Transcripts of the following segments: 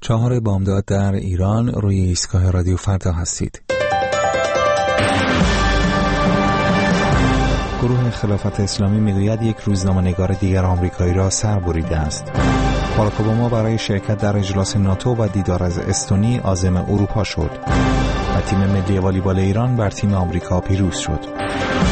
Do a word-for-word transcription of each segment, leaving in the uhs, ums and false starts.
چهار بامداد در ایران، روی ایستگاه رادیو فردا هستید. گروه خلافت اسلامی میگوید یک روزنامه‌نگار دیگر آمریکایی را سر بریده است. باراک اوباما برای شرکت در اجلاس ناتو و دیدار از استونی عازم اروپا شد و تیم ملی والیبال ایران بر تیم آمریکا پیروز شد.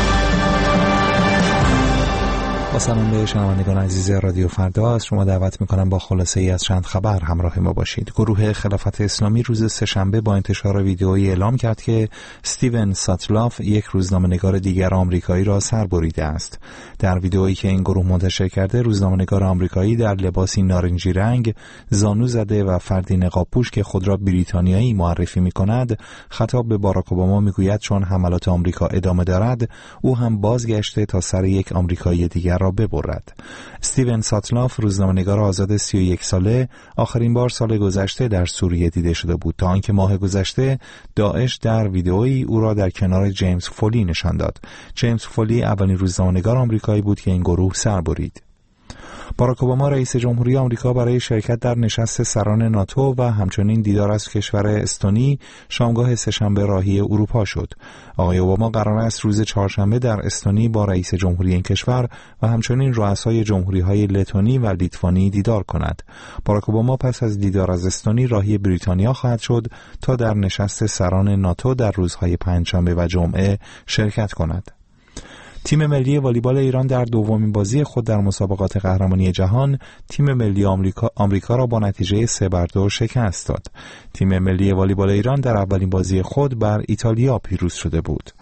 با سلام به شنوندگان عزیز رادیو فردا، از شما دعوت می‌کنم با خلاصه ای از چند خبر همراه ما باشید. گروه خلافت اسلامی روز سه‌شنبه با انتشار ویدئویی اعلام کرد که استیون ساتلاف، یک روزنامه‌نگار دیگر آمریکایی را سر بریده است. در ویدئویی که این گروه منتشر کرده، روزنامه‌نگار آمریکایی در لباسی نارنجی رنگ، زانو زده و فردی نقاب‌پوش که خود را بریتانیایی معرفی می‌کند، خطاب به باراک اوباما می‌گوید چون حملات آمریکا ادامه دارد، او هم بازگشته تا سر یک آمریکایی دیگر را ببرد. استیون ساتلاف، روزنامه‌نگار آزاد سی و یک ساله، آخرین بار سال گذشته در سوریه دیده شده بود تا آنکه ماه گذشته داعش در ویدئویی او را در کنار جیمز فولی نشان داد. جیمز فولی اولین روزنامه‌نگار آمریکایی بود که این گروه سر برید. باراک اوباما رئیس جمهوری آمریکا برای شرکت در نشست سران ناتو و همچنین دیدار از کشور استونی شامگاه سه‌شنبه راهی اروپا شد. آقای اوباما قرار است روز چهارشنبه در استونی با رئیس جمهوری این کشور و همچنین رؤسای جمهوری‌های لتونی و لیتوانی دیدار کند. باراک اوباما پس از دیدار از استونی راهی بریتانیا خواهد شد تا در نشست سران ناتو در روزهای پنجشنبه و جمعه شرکت کند. تیم ملی والیبال ایران در دومین بازی خود در مسابقات قهرمانی جهان تیم ملی آمریکا, آمریکا را با نتیجه سه بر دو شکست داد. تیم ملی والیبال ایران در اولین بازی خود بر ایتالیا پیروز شده بود.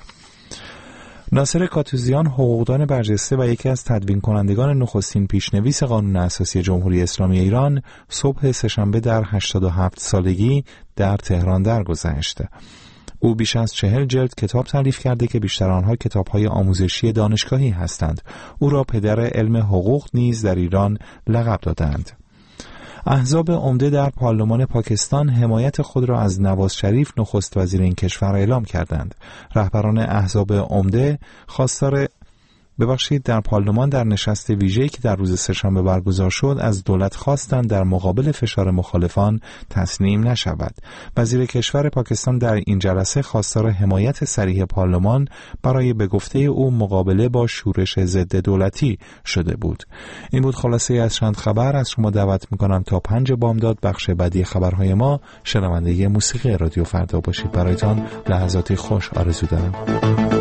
ناصر کاتوزیان، حقوقدان برجسته و یکی از تدوین کنندگان نخستین پیشنویس قانون اساسی جمهوری اسلامی ایران، صبح سه‌شنبه در هشتاد و هفت سالگی در تهران درگذشت. او بیش از چهل جلد کتاب تالیف کرده که بیشتر آنها کتاب‌های آموزشی دانشگاهی هستند. او را پدر علم حقوق نیز در ایران لقب دادند. احزاب عمده در پارلمان پاکستان حمایت خود را از نواز شریف، نخست وزیر این کشور، اعلام کردند. رهبران احزاب عمده خواستار ببخشید در پارلمان در نشست ویژه‌ای که در روز سه‌شنبه برگزار شد از دولت خواستند در مقابل فشار مخالفان تسلیم نشود. وزیر کشور پاکستان در این جلسه خواستار حمایت صریح پارلمان برای به گفته او مقابله با شورش ضد دولتی شده بود. این بود خلاصه از چند خبر. از شما دعوت می‌کنم تا پنج بامداد بخش بعدی خبرهای ما شنونده موسیقی رادیو فردا باشید. برایتان لحظاتی خوش آرزو دارم.